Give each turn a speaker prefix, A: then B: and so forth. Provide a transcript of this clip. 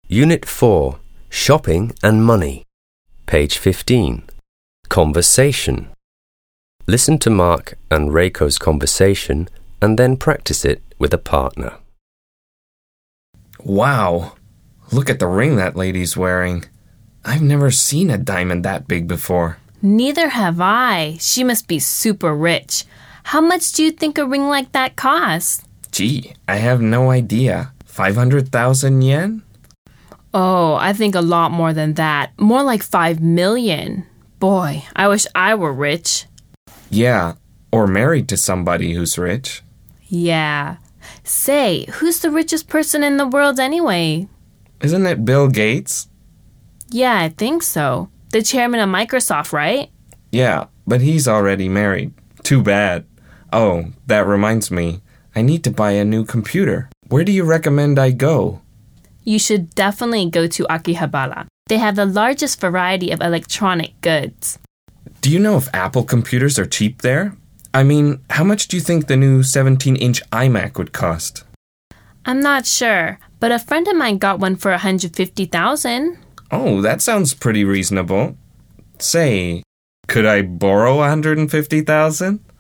A: Unit 4, Shopping and Money. Page 15. Conversation. Listen to Mark and Reiko's conversation and then practice it with a partner.
B: Wow, look at the ring that lady's wearing. I've never seen a diamond that big before.
C: Neither have I. She must be super rich. How much do you think a ring like that costs?
B: Gee, I have no idea. 500,000 yen?
C: Oh, I think a lot more than that. More like 5 million. Boy, I wish I were rich.
B: Yeah, or married to somebody who's rich.
C: Yeah. Say, who's the richest person in the world anyway?
B: Isn't it Bill Gates?
C: Yeah, I think so. The chairman of Microsoft, right?
B: Yeah, but he's already married. Too bad. Oh, that reminds me. I need to buy a new computer. Where do you recommend I go?
C: You should definitely go to Akihabara. They have the largest variety of electronic goods.
B: Do you know if Apple computers are cheap there? I mean, how much do you think the new 17-inch iMac would cost?
C: I'm not sure, but a friend of mine got one for 150,000.
B: Oh, that sounds pretty reasonable. Say, could I borrow 150,000?